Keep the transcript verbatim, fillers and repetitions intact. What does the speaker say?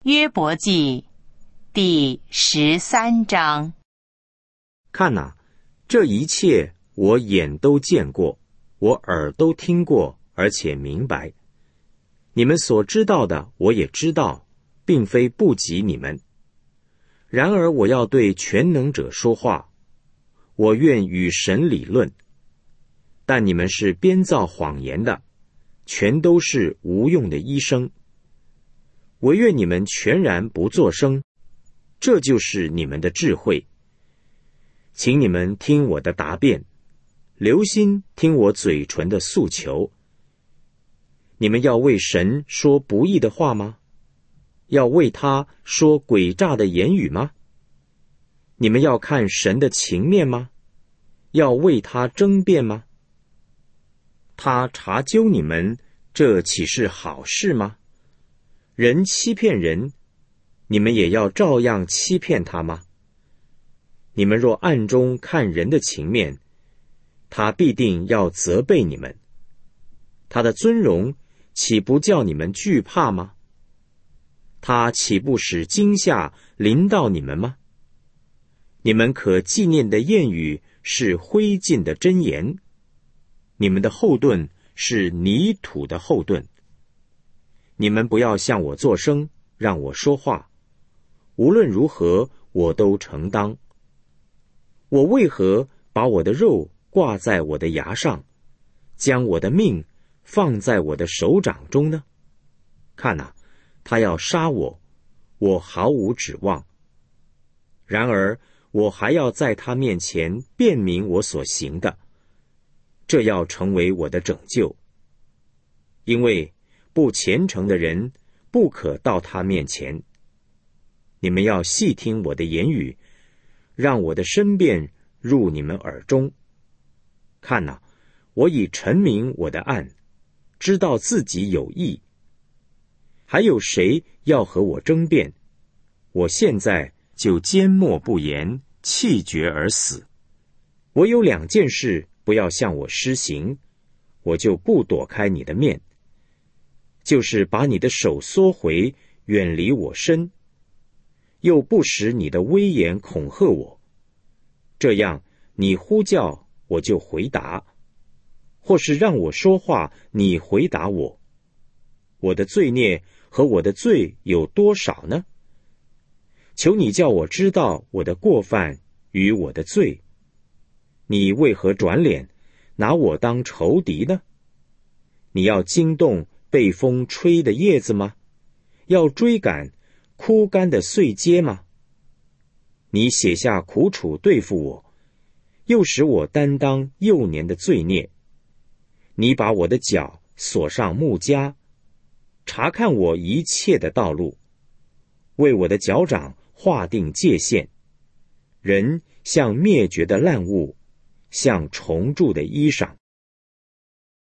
约伯记第十三章。 看哪，这一切我眼都见过，我耳都听过，而且明白。你们所知道的，我也知道，并非不及你们。然而我要对全能者说话，我愿与神理论。但你们是编造谎言的，全都是无用的医生。唯愿你们全然不作声，这就是你们的智慧。请你们听我的答辩，留心听我嘴唇的诉求。你们要为神说不义的话吗？要为他说诡诈的言语吗？你们要看神的情面吗？要为他争辩吗？他查究你们，这岂是好事吗？人欺骗人，你们也要照样欺骗他吗？你们若暗中看人的情面，他必定要责备你们。他的尊荣岂不叫你们惧怕吗？他岂不使惊吓临到你们吗？你们可纪念的谚语是灰烬的箴言，你们的后盾是泥土的后盾。你们不要向我作声，让我说话，无论如何我都承当。我为何把我的肉挂在我的牙上，将我的命放在我的手掌中呢？看哪，他要杀我，我毫无指望。然而我还要在他面前辨明我所行的，这要成为我的拯救。因为不虔诚的人不可到他面前。你们要细听我的言语，让我的申辩入你们耳中。看哪，我已陈明我的案，知道自己有义。还有谁要和我争辩？我现在就缄默不言，气绝而死。我有两件事不要向我施行，我就不躲开你的面，就是把你的手缩回，远离我身，又不使你的威严恐吓我。这样你呼叫，我就回答；或是让我说话，你回答我。我的罪孽和我的罪有多少呢？求你叫我知道我的过犯与我的罪。你为何转脸，拿我当仇敌呢？你要惊动被风吹的叶子吗？要追赶枯干的碎秸吗？你写下苦楚对付我，又使我担当幼年的罪孽。你把我的脚锁上木枷，查看我一切的道路，为我的脚掌划定界限。人像灭绝的烂物，像虫蛀的衣裳。